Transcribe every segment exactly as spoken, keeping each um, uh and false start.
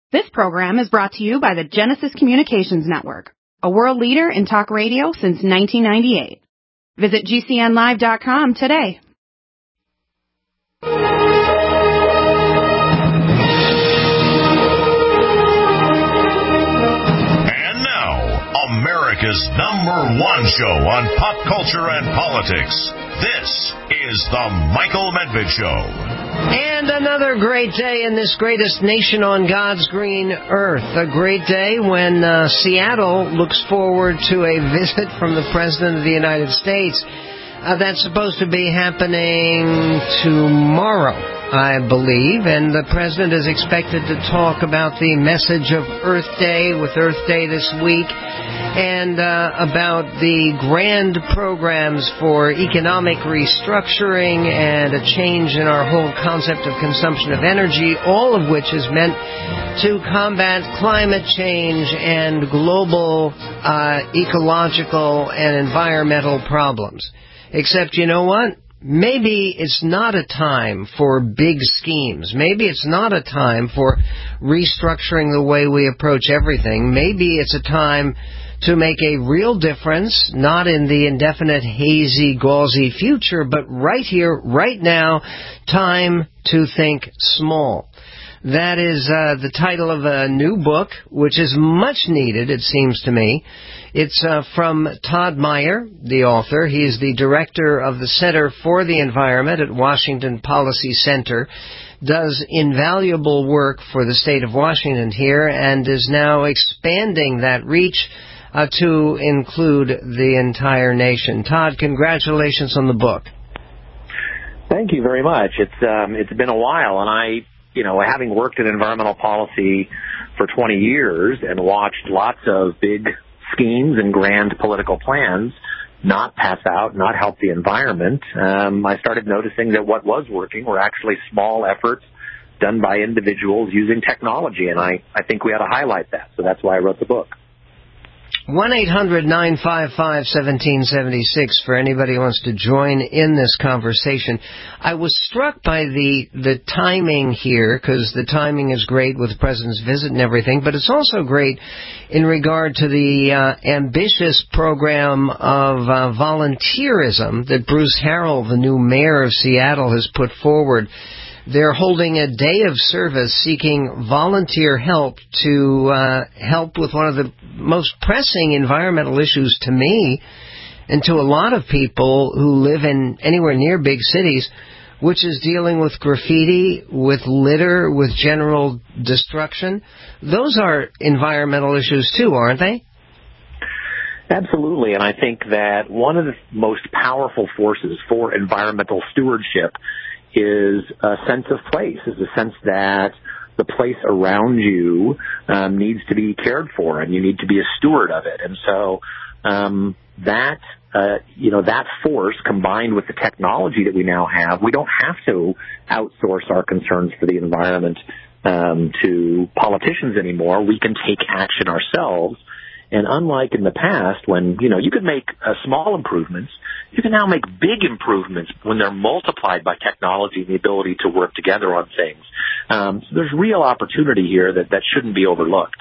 This program is brought to you by the Genesis Communications Network, a world leader in talk radio since nineteen ninety-eight. Visit G C N live dot com today. And now, America's number one show on pop culture and politics. This is The Michael Medved Show. And another great day in this greatest nation on God's green earth. A great day when uh, Seattle looks forward to a visit from the President of the United States. Uh, that's supposed to be happening tomorrow, I believe, and the President is expected to talk about the message of Earth Day with Earth Day this week, and uh, about the grand programs for economic restructuring and a change in our whole concept of consumption of energy, all of which is meant to combat climate change and global uh, ecological and environmental problems. Except, you know what? Maybe it's not a time for big schemes. Maybe it's not a time for restructuring the way we approach everything. Maybe it's a time to make a real difference, not in the indefinite, hazy, gauzy future, but right here, right now, time to think small. That is uh, the title of a new book, which is much needed, it seems to me. It's uh, from Todd Meyer, the author. He is the director of the Center for the Environment at Washington Policy Center, does invaluable work for the state of Washington here, and is now expanding that reach uh, to include the entire nation. Todd, congratulations on the book. Thank you very much. It's um, it's been a while, and I, you know, having worked in environmental policy for twenty years and watched lots of big schemes and grand political plans not pass out, not help the environment, um, I started noticing that what was working were actually small efforts done by individuals using technology, and I, I think we ought to highlight that. So that's why I wrote the book. one eight hundred nine five five one seven seven six for anybody who wants to join in this conversation. I was struck by the the timing here, because the timing is great with the President's visit and everything, but it's also great in regard to the uh, ambitious program of uh, volunteerism that Bruce Harrell, the new mayor of Seattle, has put forward. They're holding a day of service seeking volunteer help to uh, help with one of the most pressing environmental issues to me and to a lot of people who live in anywhere near big cities, which is dealing with graffiti, with litter, with general destruction. Those are environmental issues too, aren't they? Absolutely, and I think that one of the most powerful forces for environmental stewardship is a sense of place, is a sense that the place around you um, needs to be cared for, and you need to be a steward of it. And so um, that, uh, you know, that force combined with the technology that we now have, we don't have to outsource our concerns for the environment um, to politicians anymore. We can take action ourselves. And unlike in the past when, you know, you could make uh, small improvements, you can now make big improvements when they're multiplied by technology and the ability to work together on things. Um, so there's real opportunity here that, that shouldn't be overlooked.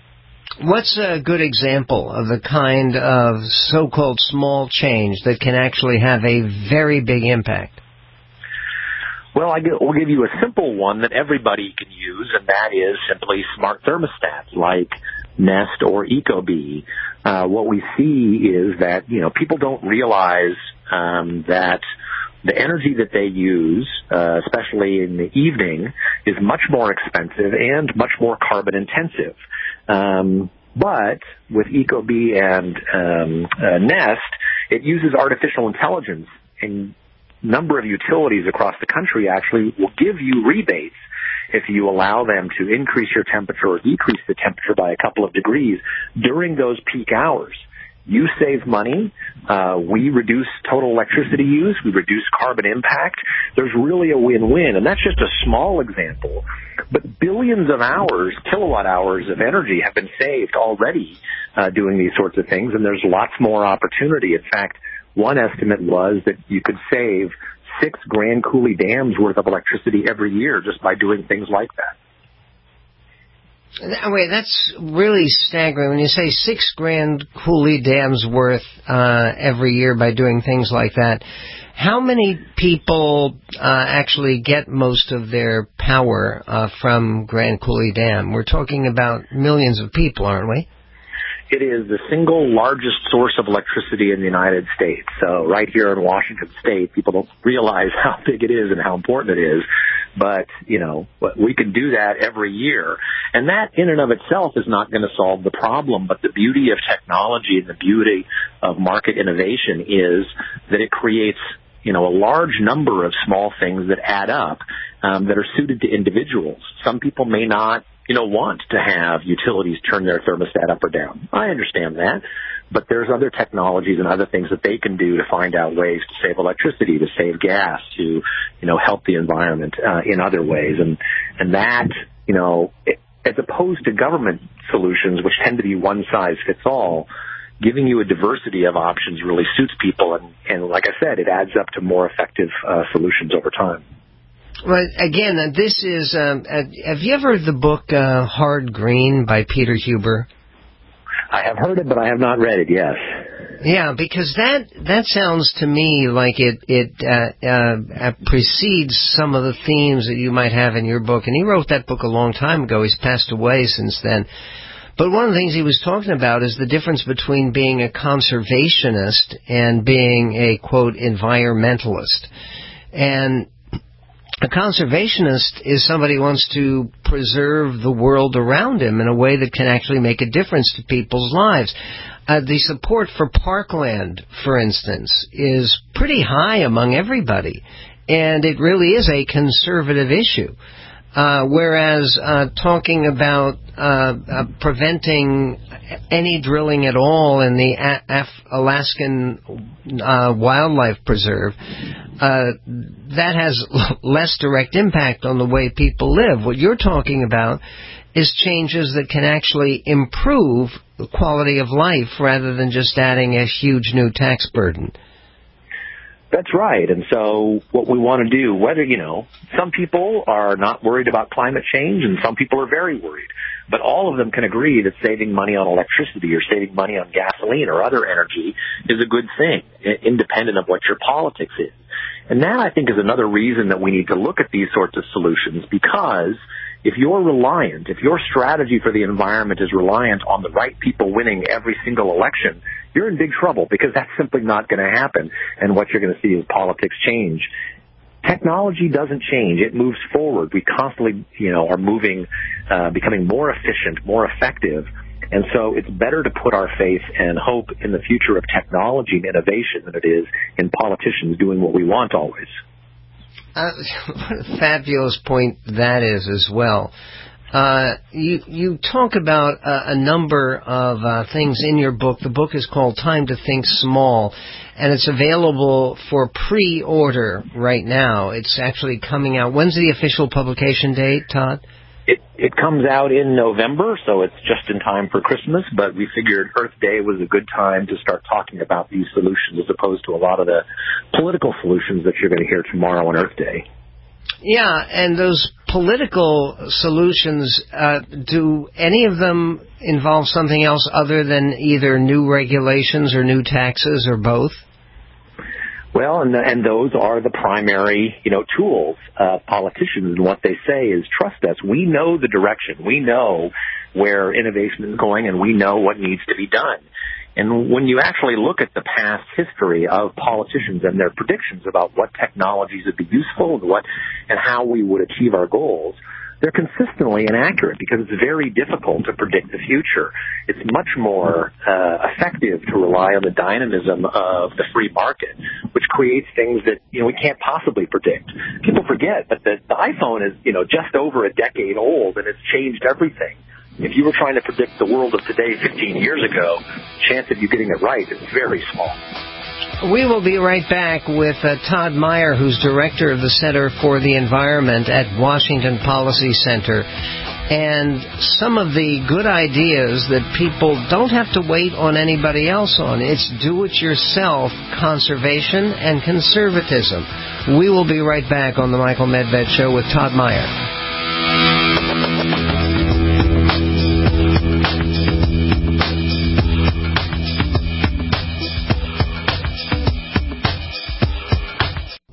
What's a good example of the kind of so-called small change that can actually have a very big impact? Well, I will give you a simple one that everybody can use, and that is simply smart thermostats like Nest or Ecobee. Uh, what we see is that, you know, people don't realize um, that the energy that they use, uh, especially in the evening, is much more expensive and much more carbon intensive. Um, but with Ecobee and um, uh, Nest, it uses artificial intelligence, and number of utilities across the country actually will give you rebates if you allow them to increase your temperature or decrease the temperature by a couple of degrees during those peak hours. You save money. Uh, we reduce total electricity use. We reduce carbon impact. There's really a win-win, and that's just a small example. But billions of hours, kilowatt hours of energy have been saved already uh, doing these sorts of things, and there's lots more opportunity. In fact, one estimate was that you could save six Grand Coulee dams worth of electricity every year just by doing things like that. Wait, that's really staggering. When you say six grand Cooley Dam's worth uh, every year by doing things like that, how many people uh, actually get most of their power uh, from Grand Cooley Dam? We're talking about millions of people, aren't we? It is the single largest source of electricity in the United States. So right here in Washington State, people don't realize how big it is and how important it is. But, you know, we can do that every year. And that in and of itself is not going to solve the problem. But the beauty of technology and the beauty of market innovation is that it creates, you know, a large number of small things that add up um, that are suited to individuals. Some people may not, you know, want to have utilities turn their thermostat up or down. I understand that. But there's other technologies and other things that they can do to find out ways to save electricity, to save gas, to, you know, help the environment uh, in other ways. And, and that, you know, it, as opposed to government solutions, which tend to be one size fits all, giving you a diversity of options really suits people. And, and like I said, it adds up to more effective uh, solutions over time. Well, again, uh, this is, um, uh, have you ever heard the book uh, Hard Green by Peter Huber? I have heard it, but I have not read it, yes. Yeah, because that that sounds to me like it, it uh, uh, precedes some of the themes that you might have in your book. And he wrote that book a long time ago. He's passed away since then. But one of the things he was talking about is the difference between being a conservationist and being a, quote, environmentalist. And a conservationist is somebody who wants to preserve the world around him in a way that can actually make a difference to people's lives. Uh, the support for parkland, for instance, is pretty high among everybody, and it really is a conservative issue. Uh, whereas uh, talking about uh, uh, preventing any drilling at all in the A- Af- Alaskan uh, Wildlife Preserve, uh, that has l- less direct impact on the way people live. What you're talking about is changes that can actually improve the quality of life rather than just adding a huge new tax burden. That's right. And so what we want to do, whether, you know, some people are not worried about climate change and some people are very worried, but all of them can agree that saving money on electricity or saving money on gasoline or other energy is a good thing, independent of what your politics is. And that, I think, is another reason that we need to look at these sorts of solutions, because if you're reliant, if your strategy for the environment is reliant on the right people winning every single election, you're in big trouble, because that's simply not going to happen. And what you're going to see is politics change. Technology doesn't change. It moves forward. We constantly, you know, are moving, uh, becoming more efficient, more effective. And so it's better to put our faith and hope in the future of technology and innovation than it is in politicians doing what we want always. Uh, what a fabulous point that is as well. Uh, you, you talk about uh, a number of uh, things in your book. The book is called Time to Think Small, and it's available for pre-order right now. It's actually coming out. When's the official publication date, Todd? It, it comes out in November, so it's just in time for Christmas, but we figured Earth Day was a good time to start talking about these solutions as opposed to a lot of the political solutions that you're going to hear tomorrow on Earth Day. Yeah, and those political solutions, uh, do any of them involve something else other than either new regulations or new taxes or both? Well, and, the, and those are the primary, you know, tools of politicians. And what they say is, trust us. We know the direction. We know where innovation is going, and we know what needs to be done. And when you actually look at the past history of politicians and their predictions about what technologies would be useful and what and how we would achieve our goals, they're consistently inaccurate, because it's very difficult to predict the future. It's much more uh, effective to rely on the dynamism of the free market, which creates things that, you know, we can't possibly predict. People forget that the, the iPhone is, you know, just over a decade old, and it's changed everything. If you were trying to predict the world of today fifteen years ago, the chance of you getting it right is very small. We will be right back with uh, Todd Meyer, who's director of the Center for the Environment at Washington Policy Center, and some of the good ideas that people don't have to wait on anybody else on. It's do-it-yourself conservation and conservatism. We will be right back on the Michael Medved Show with Todd Meyer.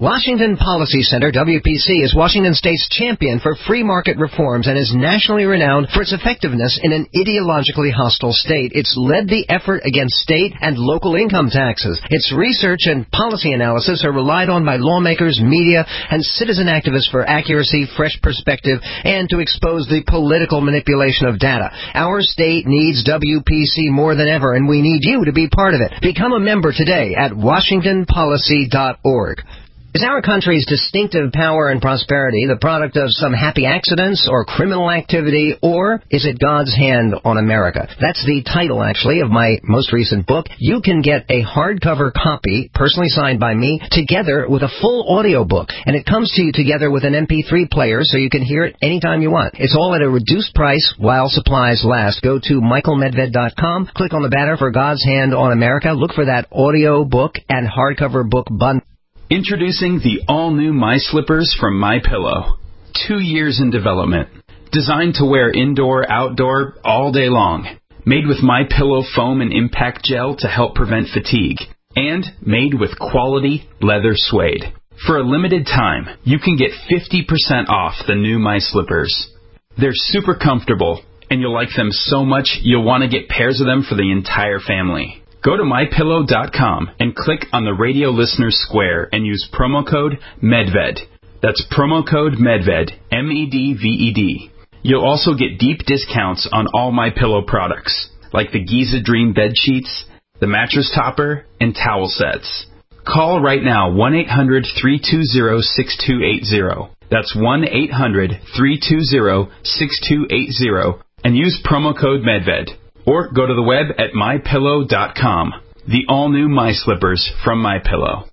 Washington Policy Center, W P C, is Washington State's champion for free market reforms and is nationally renowned for its effectiveness in an ideologically hostile state. It's led the effort against state and local income taxes. Its research and policy analysis are relied on by lawmakers, media, and citizen activists for accuracy, fresh perspective, and to expose the political manipulation of data. Our state needs W P C more than ever, and we need you to be part of it. Become a member today at washington policy dot org. Is our country's distinctive power and prosperity the product of some happy accidents or criminal activity, or is it God's hand on America? That's the title, actually, of my most recent book. You can get a hardcover copy, personally signed by me, together with a full audio book, and it comes to you together with an M P three player so you can hear it anytime you want. It's all at a reduced price while supplies last. Go to michael medved dot com, click on the banner for God's Hand on America, look for that audio book and hardcover book bundle. Introducing the all-new My Slippers from MyPillow. Two years in development. Designed to wear indoor, outdoor, all day long. Made with MyPillow foam and impact gel to help prevent fatigue. And made with quality leather suede. For a limited time, you can get fifty percent off the new My Slippers. They're super comfortable, and you'll like them so much you'll want to get pairs of them for the entire family. Go to my pillow dot com and click on the radio listeners square and use promo code MEDVED. That's promo code MEDVED, M E D V E D. You'll also get deep discounts on all MyPillow products, like the Giza Dream bed sheets, the mattress topper, and towel sets. Call right now, one eight hundred, three two zero, six two eight zero. That's one eight hundred, three two zero, six two eight zero, and use promo code MEDVED. Or go to the web at my pillow dot com. The all-new My Slippers from MyPillow.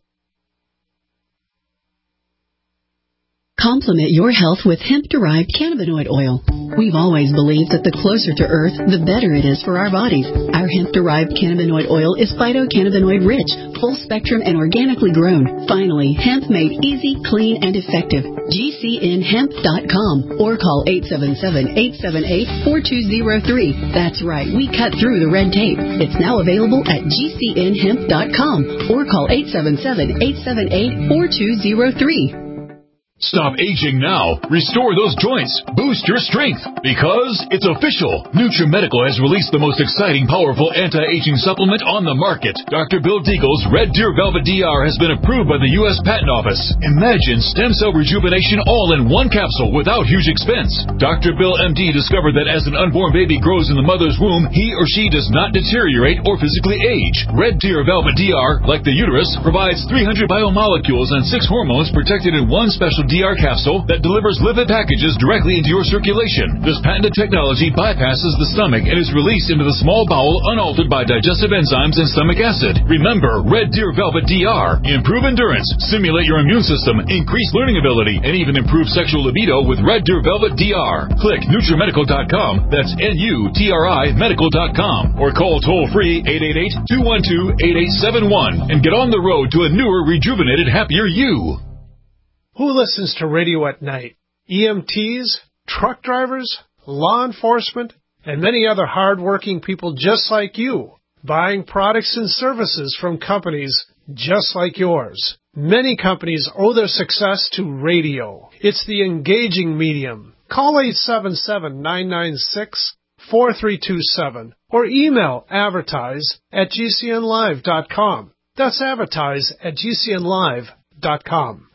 Complement your health with hemp-derived cannabinoid oil. We've always believed that the closer to Earth, the better it is for our bodies. Our hemp-derived cannabinoid oil is phytocannabinoid-rich, full-spectrum, and organically grown. Finally, hemp made easy, clean, and effective. G C N hemp dot com or call eight seven seven, eight seven eight, four two zero three. That's right, we cut through the red tape. It's now available at G C N hemp dot com or call eight seven seven, eight seven eight, four two zero three. Stop aging now. Restore those joints. Boost your strength. Because it's official. NutriMedical has released the most exciting, powerful anti-aging supplement on the market. Doctor Bill Deagle's Red Deer Velvet D R has been approved by the U S Patent Office. Imagine stem cell rejuvenation all in one capsule without huge expense. Doctor Bill M D discovered that as an unborn baby grows in the mother's womb, he or she does not deteriorate or physically age. Red Deer Velvet D R, like the uterus, provides three hundred biomolecules and six hormones protected in one special D R capsule that delivers lipid packages directly into your circulation. This patented technology bypasses the stomach and is released into the small bowel unaltered by digestive enzymes and stomach acid. Remember, Red Deer Velvet D R. Improve endurance, stimulate your immune system, increase learning ability, and even improve sexual libido with Red Deer Velvet D R. Click NutriMedical dot com. That's N U T R I medical dot com. Or call toll-free eight eight eight, two one two, eight eight seven one and get on the road to a newer, rejuvenated, happier you. Who listens to radio at night? E M Ts, truck drivers, law enforcement, and many other hard-working people just like you, buying products and services from companies just like yours. Many companies owe their success to radio. It's the engaging medium. Call eight seven seven, nine nine six, four three two seven or email advertise at G C N live dot com. That's advertise at G C N live dot com.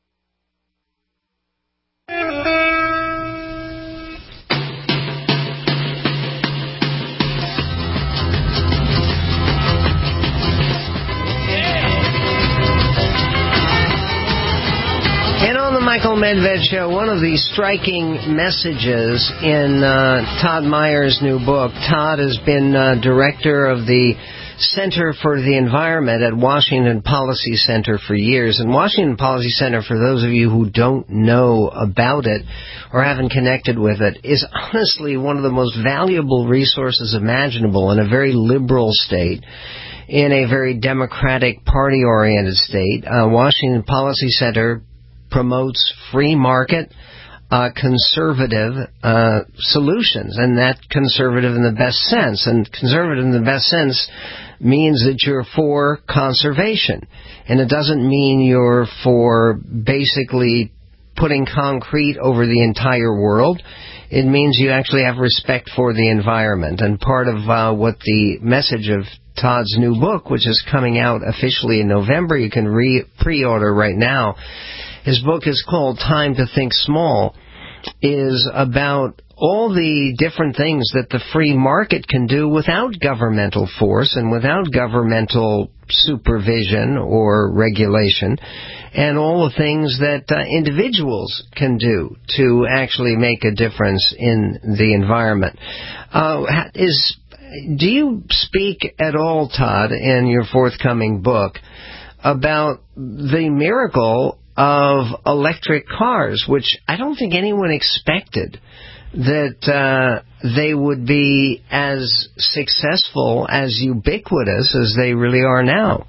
And on the Michael Medved Show, one of the striking messages in uh, Todd Meyer's new book. Todd has been uh, director of the Center for the Environment at Washington Policy Center for years. And Washington Policy Center, for those of you who don't know about it or haven't connected with it, is honestly one of the most valuable resources imaginable in a very liberal state, in a very Democratic Party-oriented state. Uh, Washington Policy Center promotes free market, uh, conservative uh, solutions, and that conservative in the best sense. And conservative in the best sense means that you're for conservation, and it doesn't mean you're for basically putting concrete over the entire world. It means you actually have respect for the environment. And part of uh, what the message of Todd's new book, which is coming out officially in November, you can re- pre-order right now. His book is called Time to Think Small, is about all the different things that the free market can do without governmental force and without governmental supervision or regulation, and all the things that uh, individuals can do to actually make a difference in the environment. Uh, is do you speak at all, Todd, in your forthcoming book about the miracle of electric cars, which I don't think anyone expected that uh, they would be as successful, as ubiquitous as they really are now?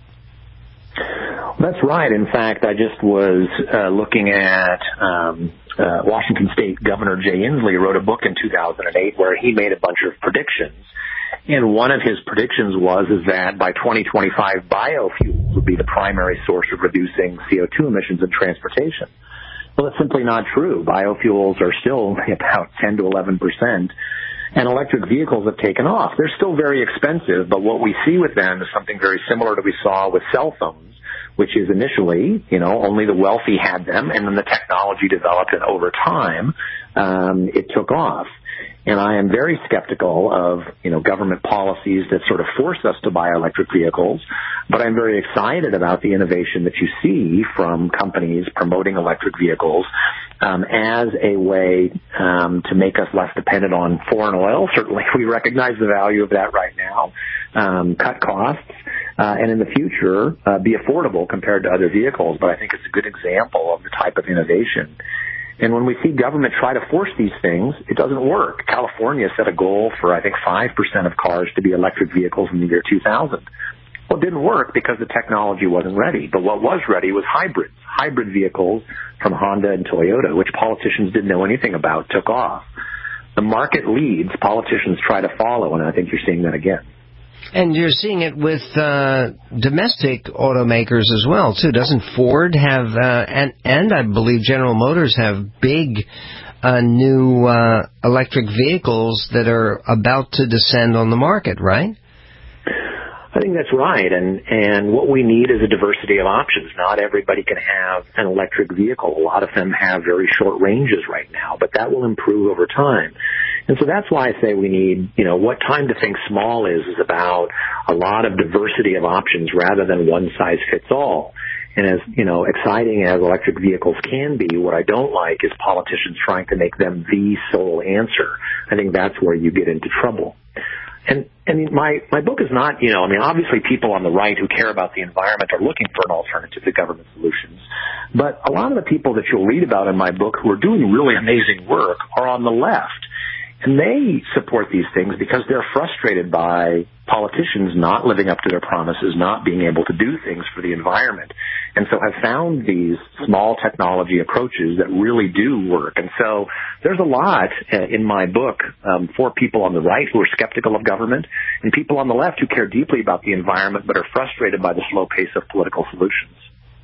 That's right. In fact, I just was uh, looking at um, uh, Washington State Governor Jay Inslee wrote a book in two thousand eight where he made a bunch of predictions. And one of his predictions was is that by twenty twenty-five, biofuels would be the primary source of reducing C O two emissions in transportation. Well, that's simply not true. Biofuels are still about ten to eleven percent, and electric vehicles have taken off. They're still very expensive, but what we see with them is something very similar to what we saw with cell phones, which is initially, you know, only the wealthy had them, and then the technology developed, and over time, um, it took off. And I am very skeptical of, you know, government policies that sort of force us to buy electric vehicles, but I'm very excited about the innovation that you see from companies promoting electric vehicles um, as a way um, to make us less dependent on foreign oil. Certainly, we recognize the value of that right now, um, cut costs, uh, and in the future, uh, be affordable compared to other vehicles. But I think it's a good example of the type of innovation. And when we see government try to force these things, it doesn't work. California set a goal for, I think, five percent of cars to be electric vehicles in the year two thousand. Well, it didn't work because the technology wasn't ready. But what was ready was hybrids. Hybrid vehicles from Honda and Toyota, which politicians didn't know anything about, took off. The market leads, politicians try to follow, and I think you're seeing that again. And you're seeing it with uh, domestic automakers as well, too. Doesn't Ford have, uh, and, and I believe General Motors have big uh, new uh, electric vehicles that are about to descend on the market, right? I think that's right, and and what we need is a diversity of options. Not everybody can have an electric vehicle. A lot of them have very short ranges right now, but that will improve over time. And so that's why I say we need, you know, what Time to Think Small is, is about a lot of diversity of options rather than one size fits all. And as, you know, exciting as electric vehicles can be, what I don't like is politicians trying to make them the sole answer. I think that's where you get into trouble. And, and my, my book is not, you know, I mean, obviously people on the right who care about the environment are looking for an alternative to government solutions. But a lot of the people that you'll read about in my book who are doing really amazing work are on the left. And they support these things because they're frustrated by politicians not living up to their promises, not being able to do things for the environment. And so have found these small technology approaches that really do work. And so there's a lot uh, in my book um, for people on the right who are skeptical of government and people on the left who care deeply about the environment but are frustrated by the slow pace of political solutions.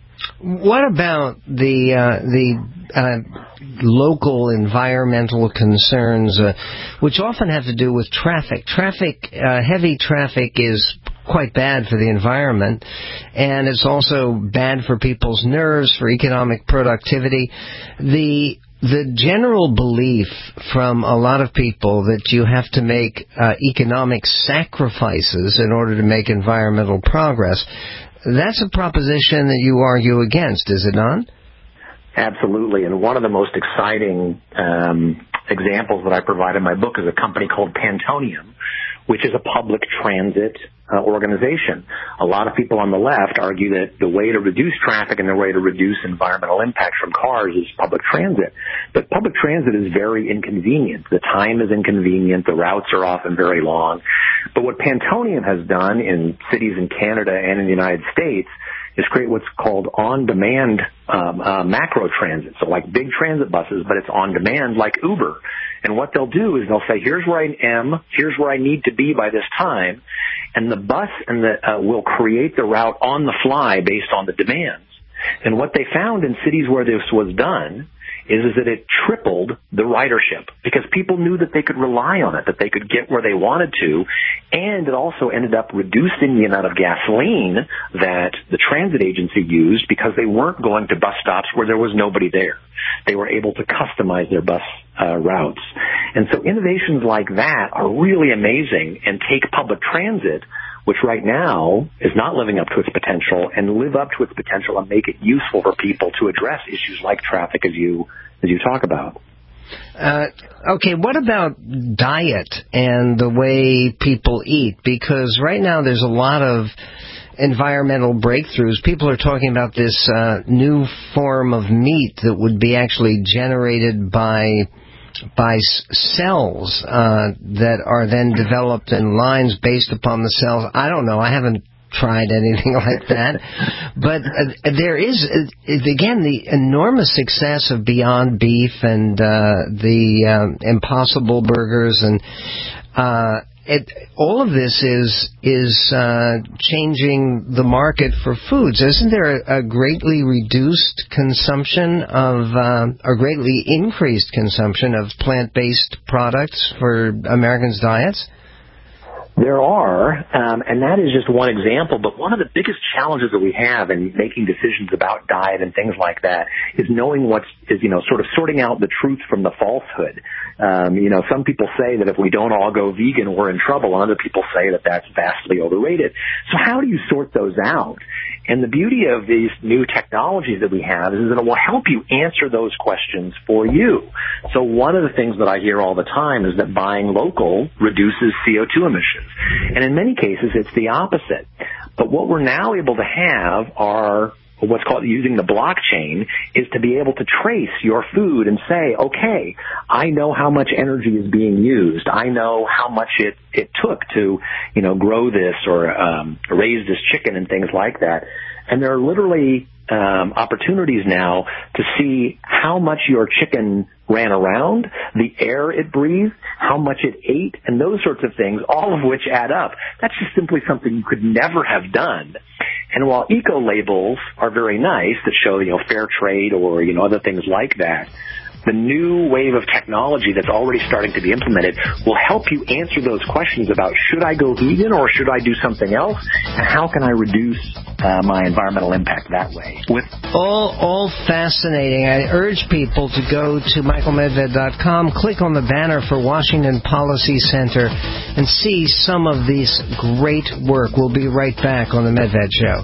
What about the uh, the uh, local environmental concerns, uh, which often have to do with traffic? Traffic, uh, heavy traffic is quite bad for the environment, and it's also bad for people's nerves, for economic productivity. The the general belief from a lot of people that you have to make uh, economic sacrifices in order to make environmental progress, that's a proposition that you argue against, is it not? Absolutely. And one of the most exciting um, examples that I provide in my book is a company called Pantonium, which is a public transit uh, organization. A lot of people on the left argue that the way to reduce traffic and the way to reduce environmental impact from cars is public transit. But public transit is very inconvenient. The time is inconvenient. The routes are often very long. But what Pantonium has done in cities in Canada and in the United States is create what's called on-demand um, uh, macro transit. So like big transit buses, but it's on demand like Uber. And what they'll do is they'll say, here's where I am, here's where I need to be by this time, and the bus and the uh, will create the route on the fly based on the demands. And what they found in cities where this was done is, is that it tripled the ridership because people knew that they could rely on it, that they could get where they wanted to, and it also ended up reducing the amount of gasoline that the transit agency used because they weren't going to bus stops where there was nobody there. They were able to customize their bus uh, routes. And so innovations like that are really amazing and take public transit, which right now is not living up to its potential, and live up to its potential and make it useful for people to address issues like traffic as you as you talk about. Uh, okay, what about diet and the way people eat? Because right now there's a lot of environmental breakthroughs. People are talking about this uh, new form of meat that would be actually generated by by cells uh, that are then developed in lines based upon the cells. I don't know. I haven't tried anything like that. But uh, there is, uh, again, the enormous success of Beyond Beef and uh, the uh, Impossible Burgers and uh, It, all of this is is uh, changing the market for foods. Isn't there a, a greatly reduced consumption of, uh, or greatly increased consumption of plant-based products for Americans' diets? There are, um, and that is just one example, but one of the biggest challenges that we have in making decisions about diet and things like that is knowing what's, is, you know, sort of sorting out the truth from the falsehood. Um, you know, some people say that if we don't all go vegan, we're in trouble, and other people say that that's vastly overrated. So how do you sort those out? And the beauty of these new technologies that we have is that it will help you answer those questions for you. So one of the things that I hear all the time is that buying local reduces C O two emissions. And in many cases, it's the opposite. But what we're now able to have are what's called using the blockchain is to be able to trace your food and say, okay, I know how much energy is being used. I know how much it, it took to, you know, grow this or um, raise this chicken and things like that. And there are literally um, opportunities now to see how much your chicken ran around, the air it breathed, how much it ate, and those sorts of things, all of which add up. That's just simply something you could never have done. And while eco labels are very nice that show, you know, fair trade or, you know, other things like that, the new wave of technology that's already starting to be implemented will help you answer those questions about should I go vegan or should I do something else, and how can I reduce uh, my environmental impact that way. With all, all fascinating. I urge people to go to michael medved dot com, click on the banner for Washington Policy Center, and see some of this great work. We'll be right back on The Medved Show.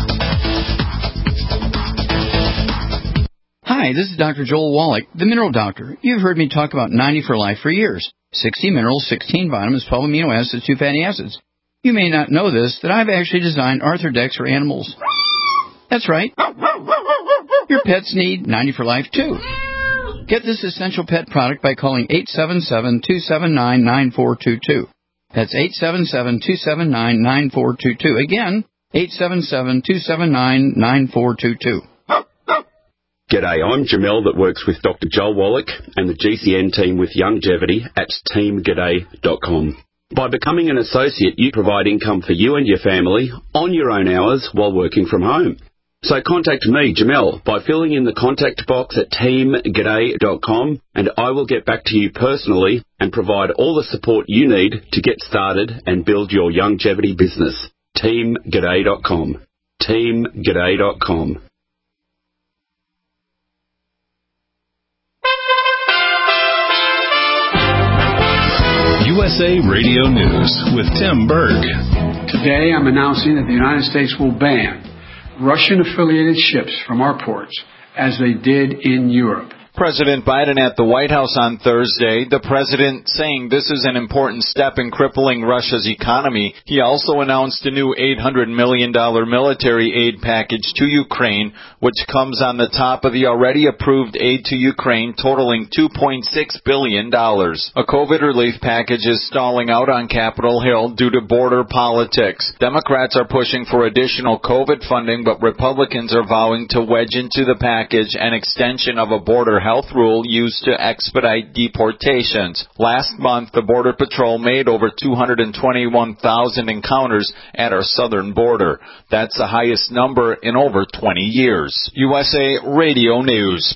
Hi, this is Doctor Joel Wallach, the Mineral Doctor. You've heard me talk about ninety for Life for years. sixty minerals, sixteen vitamins, twelve amino acids, two fatty acids. You may not know this, that I've actually designed Arthrodex for animals. That's right. Your pets need ninety for Life, too. Get this essential pet product by calling eight seven seven, two seven nine, nine four two two. That's eight seven seven, two seven nine, nine four two two. Again, eight seven seven, two seven nine, nine four two two. G'day, I'm Jamel that works with Doctor Joel Wallach and the G C N team with Longevity at team g'day dot com. By becoming an associate, you provide income for you and your family on your own hours while working from home. So contact me, Jamel, by filling in the contact box at team g'day dot com, and I will get back to you personally and provide all the support you need to get started and build your longevity business. team g'day dot com. team g'day dot com. U S A Radio News with Tim Berg. Today I'm announcing that the United States will ban Russian-affiliated ships from our ports, as they did in Europe. President Biden at the White House on Thursday, the president saying this is an important step in crippling Russia's economy. He also announced a new eight hundred million dollars military aid package to Ukraine, which comes on the top of the already approved aid to Ukraine totaling two point six billion dollars. A COVID relief package is stalling out on Capitol Hill due to border politics. Democrats are pushing for additional COVID funding, but Republicans are vowing to wedge into the package an extension of a border health rule used to expedite deportations. Last month, the Border Patrol made over two hundred twenty-one thousand encounters at our southern border. That's the highest number in over twenty years. U S A Radio News.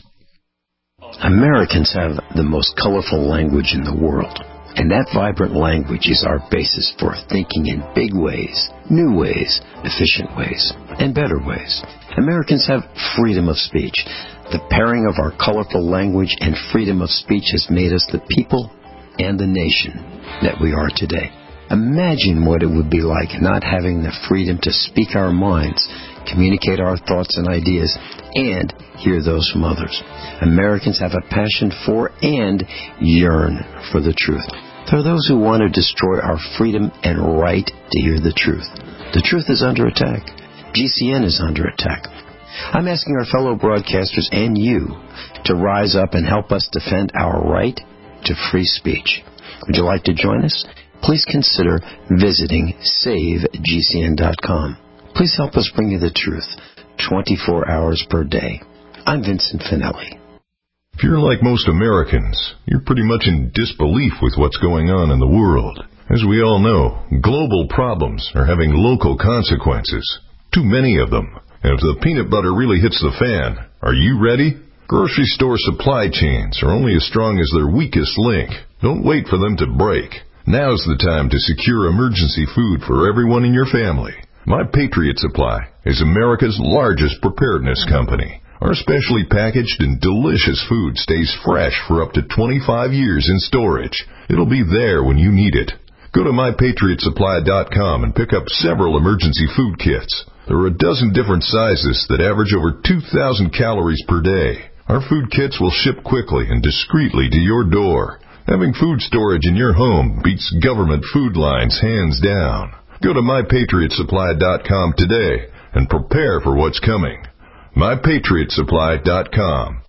Americans have the most colorful language in the world, and that vibrant language is our basis for thinking in big ways, new ways, efficient ways, and better ways. Americans have freedom of speech. The pairing of our colorful language and freedom of speech has made us the people and the nation that we are today. Imagine what it would be like not having the freedom to speak our minds, communicate our thoughts and ideas, and hear those from others. Americans have a passion for and yearn for the truth. There are those who want to destroy our freedom and right to hear the truth. The truth is under attack. G C N is under attack. I'm asking our fellow broadcasters and you to rise up and help us defend our right to free speech. Would you like to join us? Please consider visiting save G C N dot com. Please help us bring you the truth twenty-four hours per day. I'm Vincent Finelli. If you're like most Americans, you're pretty much in disbelief with what's going on in the world. As we all know, global problems are having local consequences. Too many of them. And if the peanut butter really hits the fan, are you ready? Grocery store supply chains are only as strong as their weakest link. Don't wait for them to break. Now's the time to secure emergency food for everyone in your family. My Patriot Supply is America's largest preparedness company. Our specially packaged and delicious food stays fresh for up to twenty-five years in storage. It'll be there when you need it. Go to my patriot supply dot com and pick up several emergency food kits. There are a dozen different sizes that average over two thousand calories per day. Our food kits will ship quickly and discreetly to your door. Having food storage in your home beats government food lines hands down. Go to my patriot supply dot com today and prepare for what's coming. my patriot supply dot com.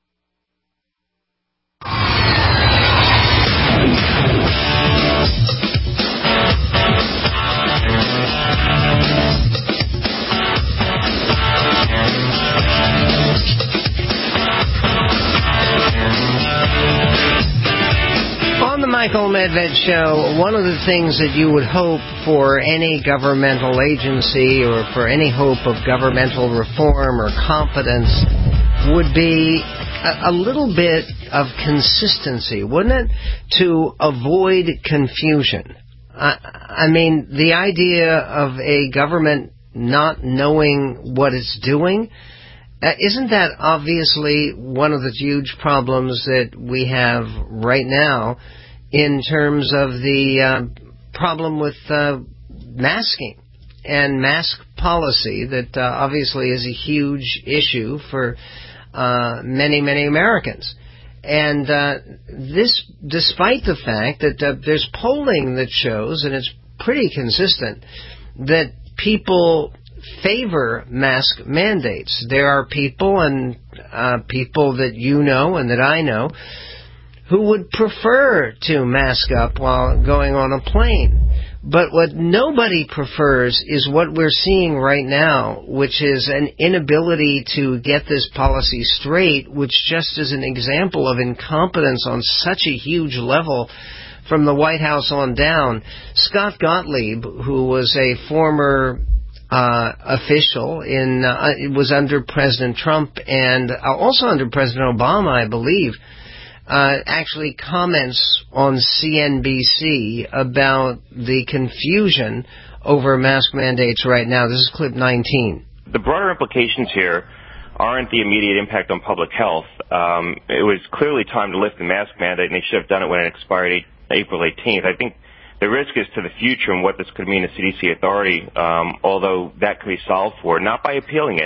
On the Michael Medved Show, one of the things that you would hope for any governmental agency or for any hope of governmental reform or competence would be a, a little bit of consistency, wouldn't it? To avoid confusion. I, I mean, the idea of a government not knowing what it's doing, Uh, isn't that obviously one of the huge problems that we have right now in terms of the uh, problem with uh, masking and mask policy that uh, obviously is a huge issue for uh, many, many Americans? And uh, this, despite the fact that uh, there's polling that shows, and it's pretty consistent, that people favor mask mandates. There are people, and uh, people that you know and that I know, who would prefer to mask up while going on a plane. But what nobody prefers is what we're seeing right now, which is an inability to get this policy straight, which just is an example of incompetence on such a huge level from the White House on down. Scott Gottlieb, who was a former Uh, official in uh, it was under President Trump and also under President Obama, I believe, uh, actually comments on C N B C about the confusion over mask mandates right now. This is clip nineteen. The broader implications here aren't the immediate impact on public health. Um, it was clearly time to lift the mask mandate, and they should have done it when it expired April eighteenth. I think the risk is to the future and what this could mean to C D C authority, um, although that could be solved for, not by appealing it,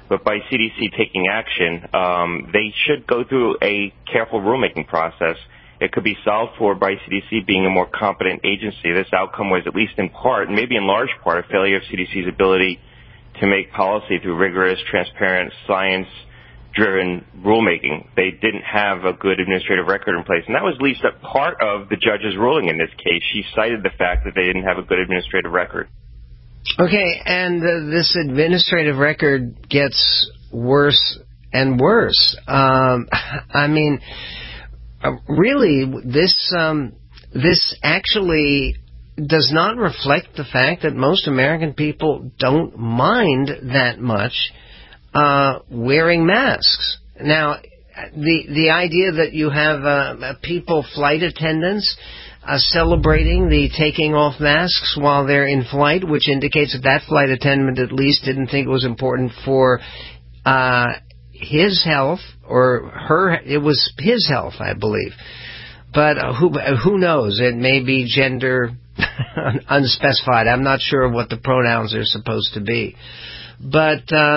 But by C D C taking action, um, they should go through a careful rulemaking process. It could be solved for by C D C being a more competent agency. This outcome was, at least in part, and maybe in large part, a failure of C D C's ability to make policy through rigorous, transparent, science-driven rulemaking. They didn't have a good administrative record in place, and that was at least a part of the judge's ruling in this case. She cited the fact that they didn't have a good administrative record. Okay, and uh, this administrative record gets worse and worse. Um, I mean, uh, really, this um, this actually does not reflect the fact that most American people don't mind that much uh, wearing masks. Now, the the idea that you have uh, people, flight attendants, uh, celebrating the taking off masks while they're in flight, which indicates that that flight attendant at least didn't think it was important for uh, his health or her. It was his health, I believe. But uh, who who knows? It may be gender unspecified. I'm not sure what the pronouns are supposed to be. But uh,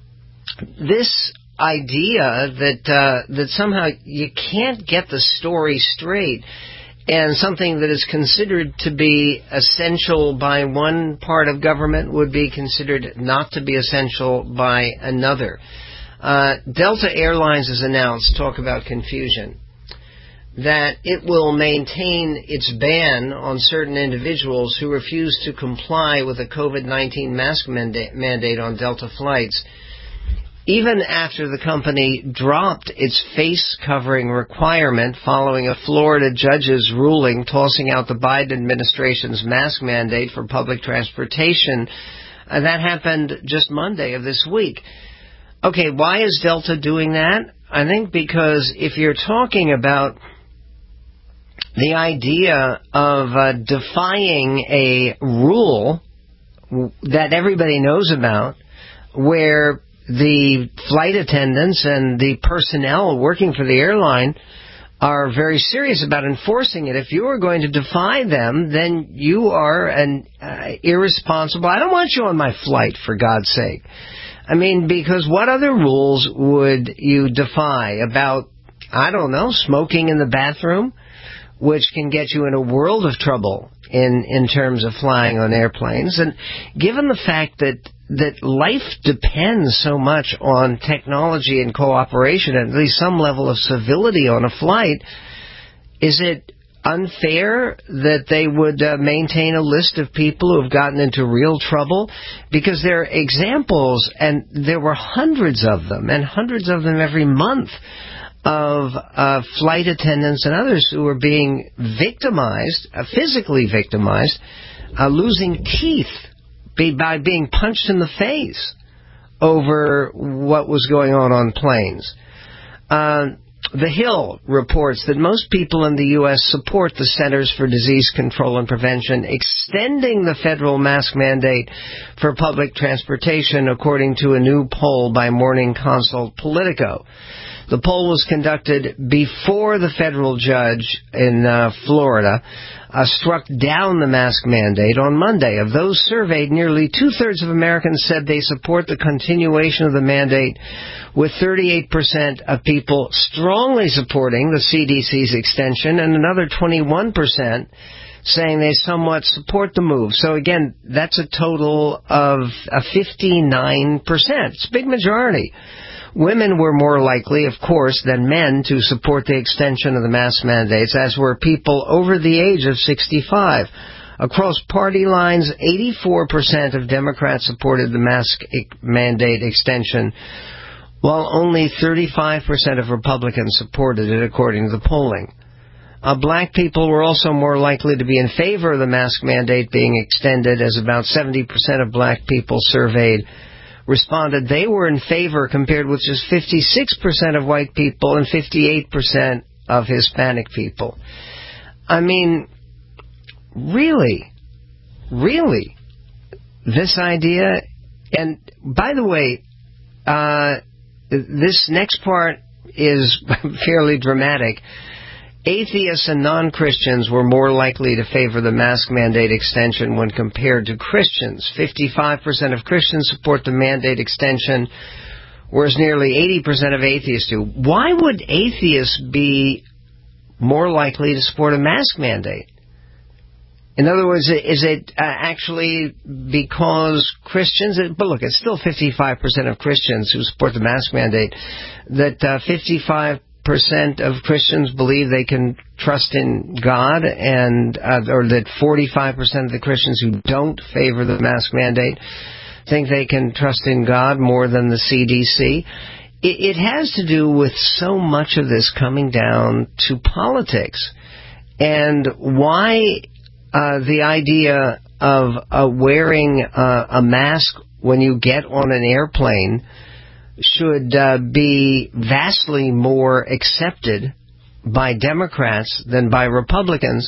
this idea that uh, that somehow you can't get the story straight, and something that is considered to be essential by one part of government would be considered not to be essential by another. Uh, Delta Airlines has announced, talk about confusion, that it will maintain its ban on certain individuals who refuse to comply with a COVID nineteen mask mandate, mandate on Delta flights, even after the company dropped its face covering requirement following a Florida judge's ruling tossing out the Biden administration's mask mandate for public transportation. Uh, that happened just Monday of this week. Okay, why is Delta doing that? I think because if you're talking about the idea of uh, defying a rule that everybody knows about, where the flight attendants and the personnel working for the airline are very serious about enforcing it. If you are going to defy them, then you are an uh, irresponsible. I don't want you on my flight, for God's sake. I mean, because what other rules would you defy about, I don't know, smoking in the bathroom, which can get you in a world of trouble in, in terms of flying on airplanes? And given the fact that, that life depends so much on technology and cooperation, and at least some level of civility on a flight, is it unfair that they would uh, maintain a list of people who have gotten into real trouble? Because there are examples, and there were hundreds of them, and hundreds of them every month, of uh, flight attendants and others who were being victimized, uh, physically victimized, uh, losing teeth be, by being punched in the face over what was going on on planes. Uh, The Hill reports that most people in the U S support the Centers for Disease Control and Prevention extending the federal mask mandate for public transportation, according to a new poll by Morning Consult Politico. The poll was conducted before the federal judge in uh, Florida uh, struck down the mask mandate on Monday. Of those surveyed, nearly two-thirds of Americans said they support the continuation of the mandate, with thirty-eight percent of people strongly supporting the C D C's extension and another twenty-one percent saying they somewhat support the move. So again, that's a total of uh, fifty-nine percent. It's a big majority. Women were more likely, of course, than men to support the extension of the mask mandates, as were people over the age of sixty-five. Across party lines, eighty-four percent of Democrats supported the mask mandate extension, while only thirty-five percent of Republicans supported it, according to the polling. Uh, black people were also more likely to be in favor of the mask mandate being extended, as about seventy percent of black people surveyed responded they were in favor, compared with just fifty-six percent of white people and fifty-eight percent of Hispanic people. I mean, really, really, this idea, and by the way, uh, this next part is fairly dramatic. Atheists and non-Christians were more likely to favor the mask mandate extension when compared to Christians. fifty-five percent of Christians support the mandate extension, whereas nearly eighty percent of atheists do. Why would atheists be more likely to support a mask mandate? In other words, is it uh, actually because Christians, but look, it's still fifty-five percent of Christians who support the mask mandate, that uh, fifty-five percent of Christians believe they can trust in God, and uh, or that forty-five percent of the Christians who don't favor the mask mandate think they can trust in God more than the C D C. It, it has to do with so much of this coming down to politics, and why uh, the idea of uh, wearing uh, a mask when you get on an airplane should uh, be vastly more accepted by Democrats than by Republicans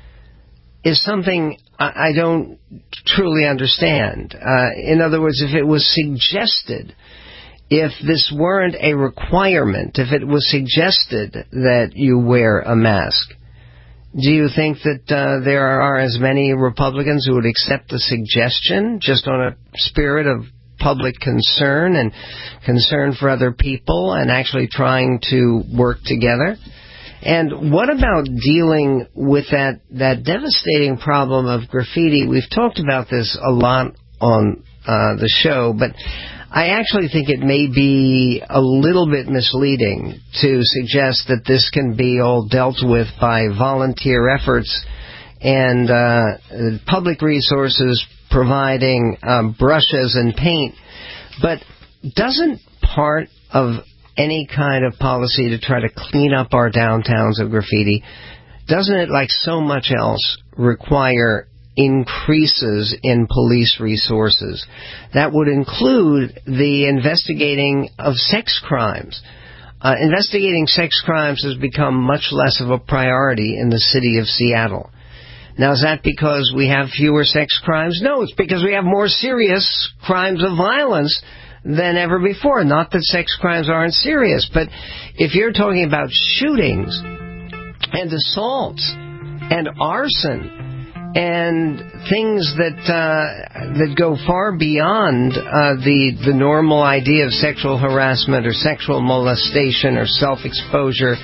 is something I, I don't truly understand. Uh, in other words, if it was suggested, if this weren't a requirement, if it was suggested that you wear a mask, do you think that uh, there are as many Republicans who would accept the suggestion just on a spirit of public concern and concern for other people and actually trying to work together? And what about dealing with that, that devastating problem of graffiti? We've talked about this a lot on uh, the show, but I actually think it may be a little bit misleading to suggest that this can be all dealt with by volunteer efforts and uh, public resources providing um, brushes and paint. But doesn't part of any kind of policy to try to clean up our downtowns of graffiti, doesn't it, like so much else, require increases in police resources? That would include the investigating of sex crimes. Uh, investigating sex crimes has become much less of a priority in the city of Seattle. Now, is that because we have fewer sex crimes? No, it's because we have more serious crimes of violence than ever before. Not that sex crimes aren't serious, but if you're talking about shootings and assaults and arson and things that uh, that go far beyond uh, the the normal idea of sexual harassment or sexual molestation or self-exposure.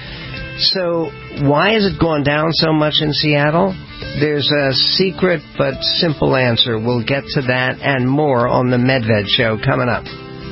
So why has it gone down so much in Seattle? There's a secret but simple answer. We'll get to that and more on the Medved Show coming up.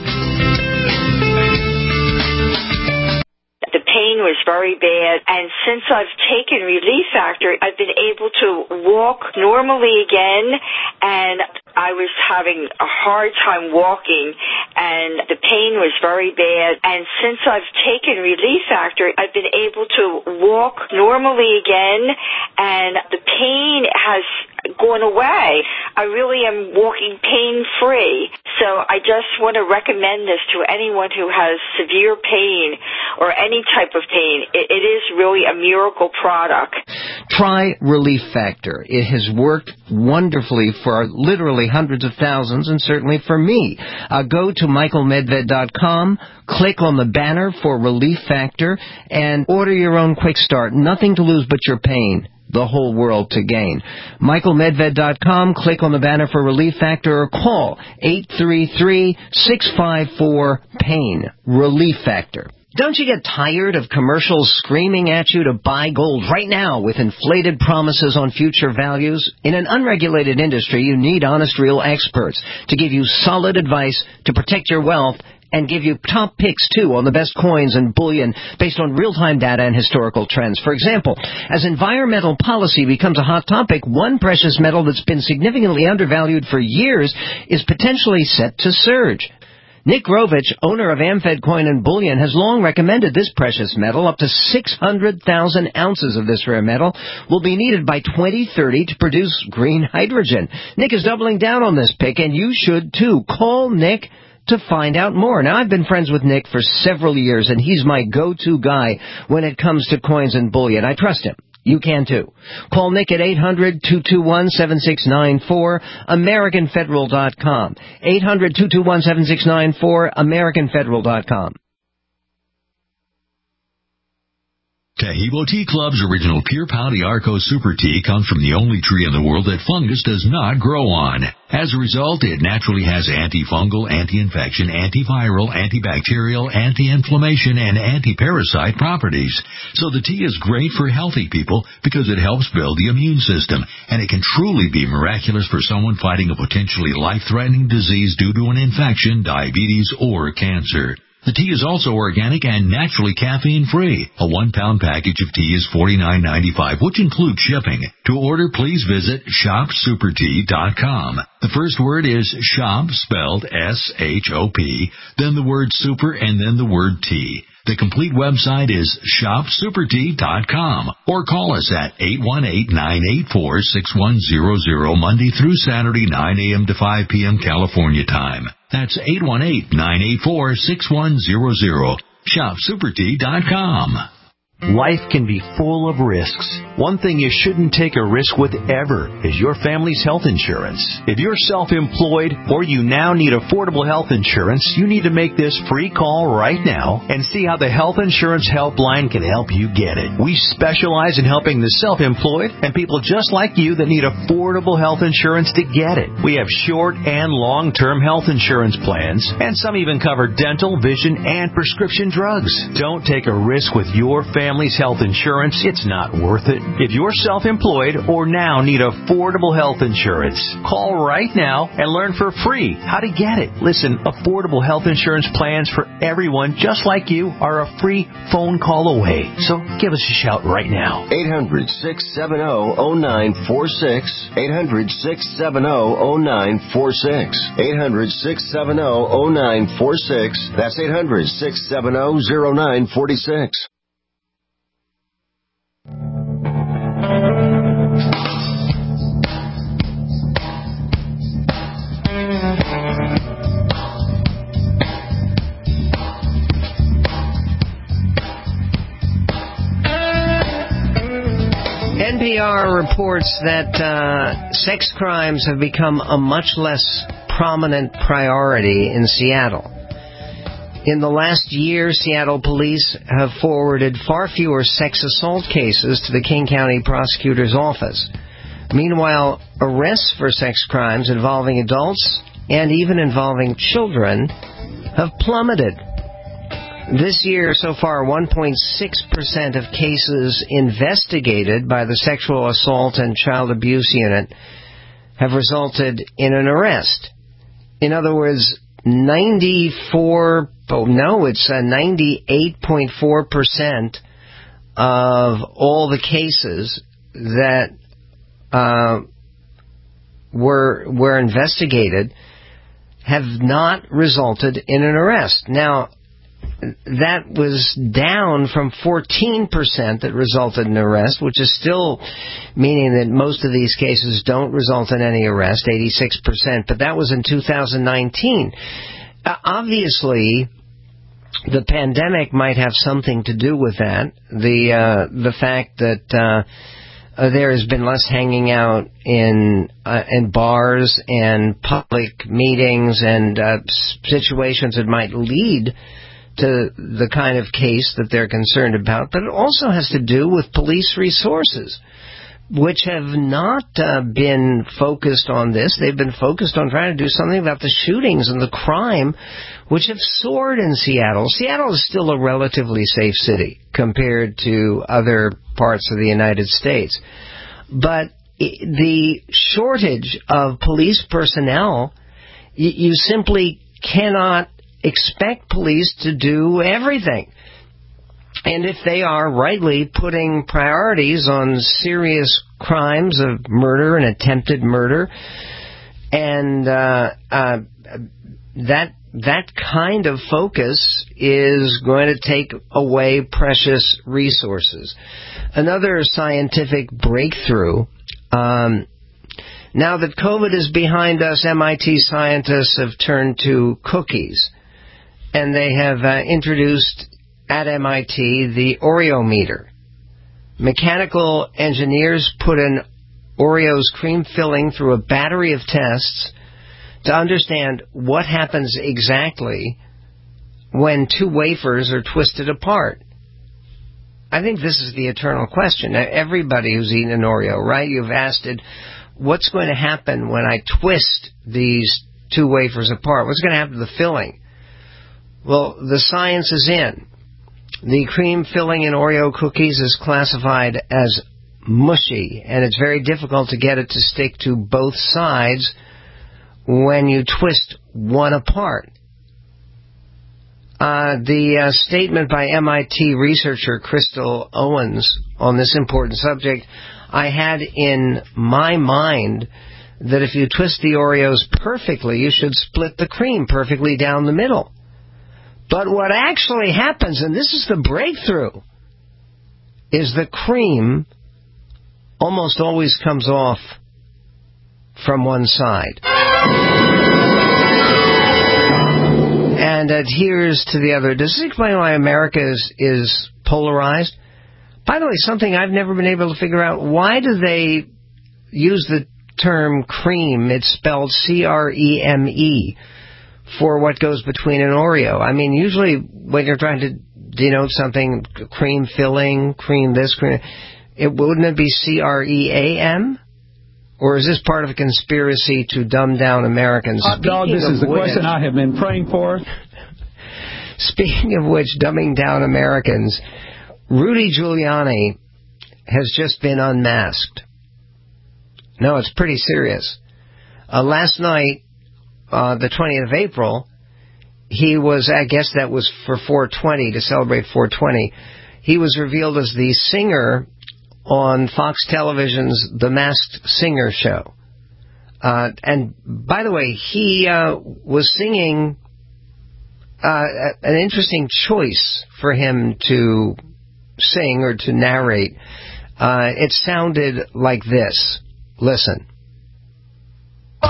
The pain was very bad, and since I've taken Relief Factor, I've been able to walk normally again, and I was having a hard time walking, and the pain was very bad. And since I've taken Relief Factor, I've been able to walk normally again, and the pain has gone away. I really am walking pain-free. So I just want to recommend this to anyone who has severe pain or any type of pain. It, it is really a miracle product. Try Relief Factor. It has worked wonderfully for literally hundreds of thousands, and certainly for me. Uh, go to michael medved dot com, click on the banner for Relief Factor, and order your own quick start. Nothing to lose but your pain. The whole world to gain. michael medved dot com, click on the banner for Relief Factor, or call eight three three, six five four, PAIN. Relief Factor. Don't you get tired of commercials screaming at you to buy gold right now with inflated promises on future values? In an unregulated industry, you need honest, real experts to give you solid advice to protect your wealth and give you top picks, too, on the best coins and bullion based on real-time data and historical trends. For example, as environmental policy becomes a hot topic, one precious metal that's been significantly undervalued for years is potentially set to surge. Nick Rovich, owner of Amfed Coin and Bullion, has long recommended this precious metal. Up to six hundred thousand ounces of this rare metal will be needed by twenty thirty to produce green hydrogen. Nick is doubling down on this pick, and you should, too. Call Nick to find out more. Now, I've been friends with Nick for several years, and he's my go-to guy when it comes to coins and bullion. I trust him. You can, too. Call Nick at eight hundred, two two one, seven six nine four, American Federal dot com. eight hundred, two two one, seven six nine four, American Federal dot com. Tahibo Tea Club's original Pure Pau Arco Super Tea comes from the only tree in the world that fungus does not grow on. As a result, it naturally has antifungal, anti-infection, antiviral, antibacterial, anti-inflammation, and anti-parasite properties. So the tea is great for healthy people because it helps build the immune system, and it can truly be miraculous for someone fighting a potentially life-threatening disease due to an infection, diabetes, or cancer. The tea is also organic and naturally caffeine-free. A one-pound package of tea is forty-nine ninety-five, which includes shipping. To order, please visit shop super tea dot com. The first word is shop, spelled S H O P, then the word super, and then the word tea. The complete website is shop super tea dot com, or call us at eight one eight, nine eight four, six one zero zero Monday through Saturday, nine a.m. to five p.m. California time. That's eight one eight, nine eight four, six one zero zero. shop super tea dot com. Life can be full of risks. One thing you shouldn't take a risk with ever is your family's health insurance. If you're self-employed or you now need affordable health insurance, you need to make this free call right now and see how the Health Insurance Helpline can help you get it. We specialize in helping the self-employed and people just like you that need affordable health insurance to get it. We have short and long-term health insurance plans, and some even cover dental, vision, and prescription drugs. Don't take a risk with your family. Family's health insurance, it's not worth it. If you're self-employed or now need affordable health insurance, call right now and learn for free how to get it. Listen, affordable health insurance plans for everyone just like you are a free phone call away. So give us a shout right now. eight hundred, six seven zero, zero nine four six. eight hundred, six seven zero, zero nine four six. eight hundred, six seven zero, zero nine four six. That's eight hundred, six seven zero, zero nine four six. N P R reports that uh, sex crimes have become a much less prominent priority in Seattle. In the last year, Seattle police have forwarded far fewer sex assault cases to the King County Prosecutor's Office. Meanwhile, arrests for sex crimes involving adults and even involving children have plummeted. This year, so far, one point six percent of cases investigated by the Sexual Assault and Child Abuse Unit have resulted in an arrest. In other words, ninety-four, oh no, it's uh, ninety-eight point four percent of all the cases that uh, were were investigated have not resulted in an arrest. Now, that was down from fourteen percent that resulted in arrest, which is still meaning that most of these cases don't result in any arrest, eighty-six percent, but that was in two thousand nineteen. Uh, obviously, the pandemic might have something to do with that. The uh, the fact that uh, uh, there has been less hanging out in uh, in bars and public meetings and uh, situations that might lead to the kind of case that they're concerned about, but it also has to do with police resources, which have not uh, been focused on this. They've been focused on trying to do something about the shootings and the crime, which have soared in Seattle. Seattle is still a relatively safe city compared to other parts of the United States. But the shortage of police personnel, you, you simply cannot expect police to do everything. And if they are rightly putting priorities on serious crimes of murder and attempted murder, and uh, uh, that that kind of focus is going to take away precious resources. Another scientific breakthrough. Um, now that COVID is behind us, M I T scientists have turned to cookies. And they have uh, introduced at M I T the Oreometer. Mechanical engineers put an Oreo's cream filling through a battery of tests to understand what happens exactly when two wafers are twisted apart. I think this is the eternal question. Everybody who's eaten an Oreo, right? You've asked it, what's going to happen when I twist these two wafers apart? What's going to happen to the filling? Well, the science is in. The cream filling in Oreo cookies is classified as mushy, and it's very difficult to get it to stick to both sides when you twist one apart. Uh, the uh, statement by M I T researcher Crystal Owens on this important subject, I had in my mind that if you twist the Oreos perfectly, you should split the cream perfectly down the middle. But what actually happens, and this is the breakthrough, is the cream almost always comes off from one side and adheres to the other. Does this explain why America is, is polarized? By the way, something I've never been able to figure out, why do they use the term cream? It's spelled C R E M E for what goes between an Oreo. I mean, usually when you're trying to denote something, cream filling, cream this, cream, it wouldn't it be C R E A M? Or is this part of a conspiracy to dumb down Americans? Hot dog, this is the which, question I have been praying for. Speaking of which, dumbing down Americans, Rudy Giuliani has just been unmasked. No, it's pretty serious. Uh, last night, uh, the twentieth of April, he was, I guess that was for four twenty, to celebrate four twenty, he was revealed as the singer on Fox Television's The Masked Singer show. Uh, and by the way, he uh, was singing uh, an interesting choice for him to sing or to narrate. Uh, it sounded like this. Listen. Before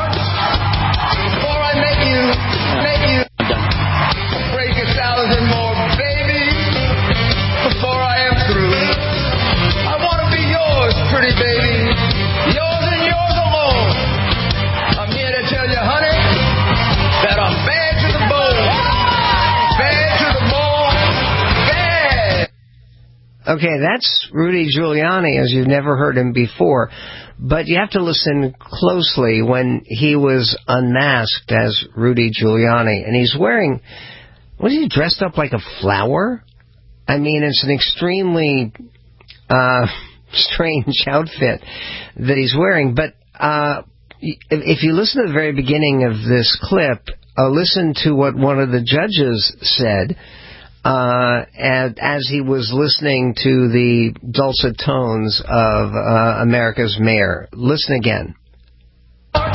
I make you, make you break a thousand more, baby, before I am through, I want to be yours, pretty baby, yours and yours alone. I'm here to tell you, honey, that I'm bad to the bone, bad to the bone, bad. Okay, that's Rudy Giuliani as you've never heard him before. But you have to listen closely when he was unmasked as Rudy Giuliani. And he's wearing, was he dressed up like a flower? I mean, it's an extremely uh, strange outfit that he's wearing. But uh, if you listen to the very beginning of this clip, uh, listen to what one of the judges said Uh, and as he was listening to the dulcet tones of uh, America's mayor. Listen again. Before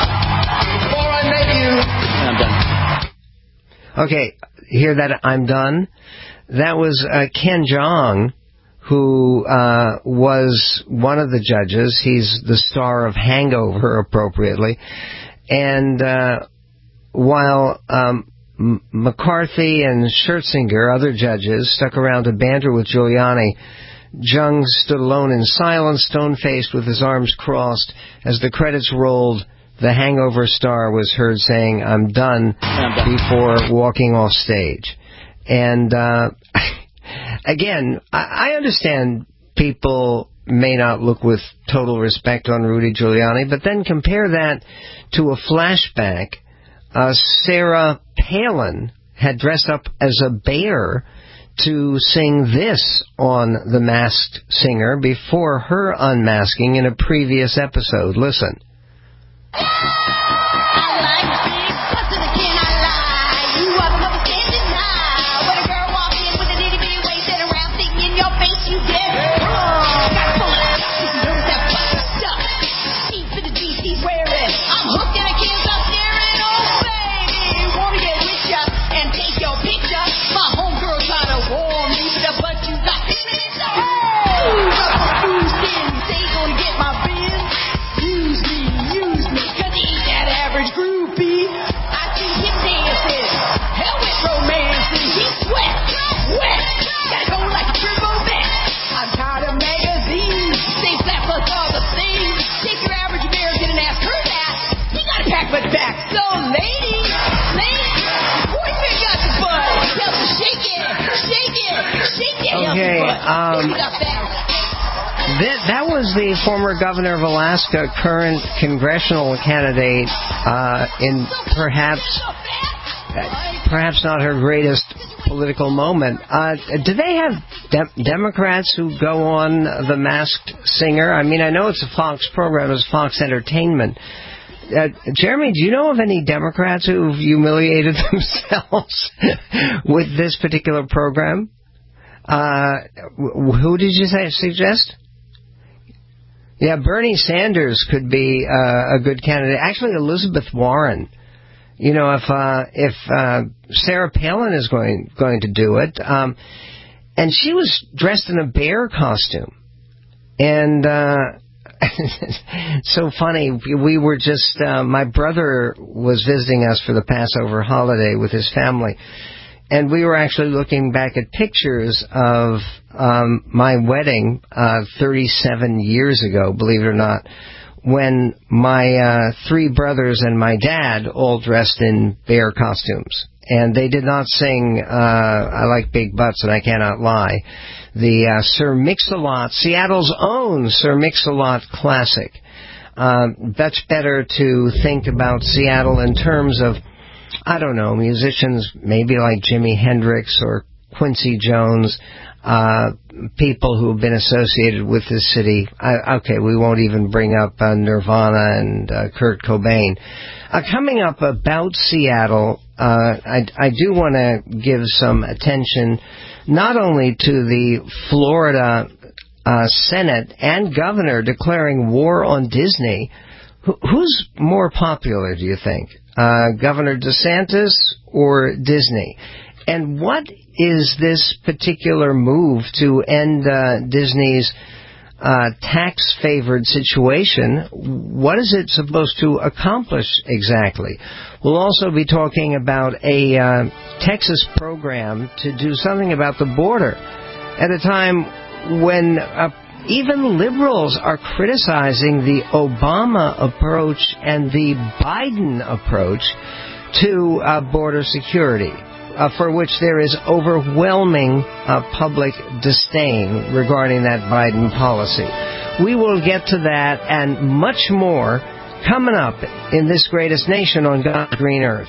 I make you... I'm done. Okay, hear that I'm done? That was uh, Ken Jeong, who uh, was one of the judges. He's the star of Hangover, appropriately. And uh, while... Um, McCarthy and Scherzinger, other judges, stuck around to banter with Giuliani, Jeong stood alone in silence, stone-faced with his arms crossed. As the credits rolled, the Hangover star was heard saying, I'm done, I'm done. before walking off stage. And, uh, again, I, I understand people may not look with total respect on Rudy Giuliani, but then compare that to a flashback. Uh, Sarah Palin had dressed up as a bear to sing this on The Masked Singer before her unmasking in a previous episode. Listen. was the former governor of Alaska, current congressional candidate uh, in perhaps perhaps not her greatest political moment. Uh, do they have de- Democrats who go on The Masked Singer? I mean, I know it's a Fox program, it's Fox Entertainment. Uh, Jeremy, do you know of any Democrats who've humiliated themselves with this particular program? Uh, who did you say, suggest? Yeah, Bernie Sanders could be uh, a good candidate. Actually, Elizabeth Warren. You know, if uh, if uh, Sarah Palin is going going to do it, um, and she was dressed in a bear costume, and uh, so funny. We were just uh, my brother was visiting us for the Passover holiday with his family, and we were actually looking back at pictures of um, my wedding uh, thirty-seven years ago. Believe it or not. When my uh, three brothers and my dad all dressed in bear costumes. And they did not sing uh, I Like Big Butts and I Cannot Lie, the uh, Sir Mix-a-Lot, Seattle's own Sir Mix-a-Lot classic. Uh, that's better to think about Seattle in terms of, I don't know, musicians maybe like Jimi Hendrix or Quincy Jones, uh, people who have been associated with this city. I, okay, we won't even bring up uh, Nirvana and uh, Kurt Cobain. Uh, coming up about Seattle, uh, I, I do want to give some attention not only to the Florida uh, Senate and governor declaring war on Disney. Wh- who's more popular, do you think? Uh, Governor DeSantis or Disney? And what is this particular move to end uh, Disney's uh, tax-favored situation? What is it supposed to accomplish exactly? We'll also be talking about a uh, Texas program to do something about the border at a time when uh, even liberals are criticizing the Obama approach and the Biden approach to uh, border security. Uh, for which there is overwhelming uh, public disdain regarding that Biden policy. We will get to that and much more coming up in this greatest nation on God's green earth.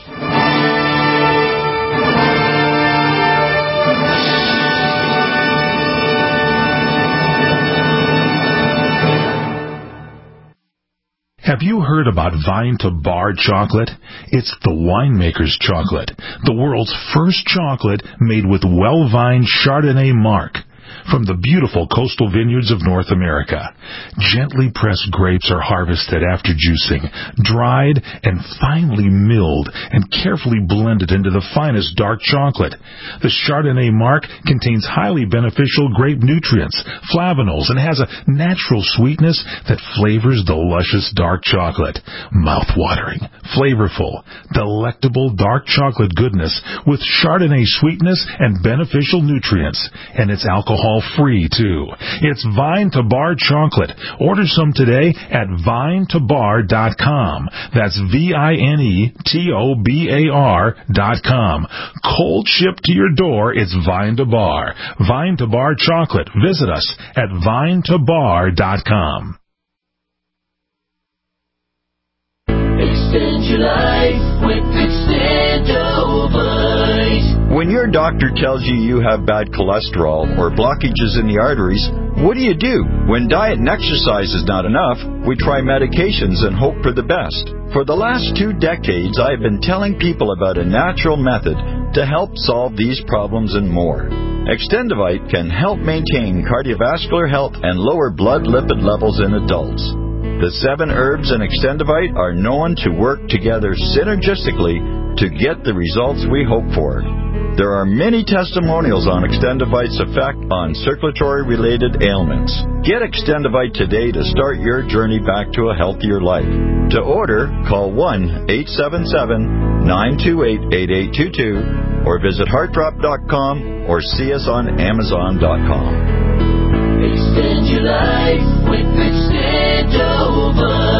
Have you heard about Vine to Bar chocolate? It's the winemaker's chocolate, the world's first chocolate made with well-vined Chardonnay marc. From the beautiful coastal vineyards of North America, gently pressed grapes are harvested after juicing, dried and finely milled and carefully blended into the finest dark chocolate. The Chardonnay marc contains highly beneficial grape nutrients, flavanols, and has a natural sweetness that flavors the luscious dark chocolate. Mouth-watering, flavorful, delectable dark chocolate goodness with Chardonnay sweetness and beneficial nutrients, and it's alcohol free too. It's Vine to Bar chocolate. Order some today at vine to bar dot com. That's V I N E T O B A R dot com. Cold shipped to your door, it's Vine to Bar. Vine to Bar chocolate. Visit us at vine to bar dot com. Extend your life with Extendovite. When your doctor tells you you have bad cholesterol or blockages in the arteries, what do you do? When diet and exercise is not enough, we try medications and hope for the best. For the last two decades, I have been telling people about a natural method to help solve these problems and more. Extendovite can help maintain cardiovascular health and lower blood lipid levels in adults. The seven herbs in Extendovite are known to work together synergistically to get the results we hope for. There are many testimonials on Extendovite's effect on circulatory-related ailments. Get Extendovite today to start your journey back to a healthier life. To order, call one eight seven seven, nine two eight, eight eight two two or visit heart drop dot com or see us on amazon dot com. Extend your life with Extendovite.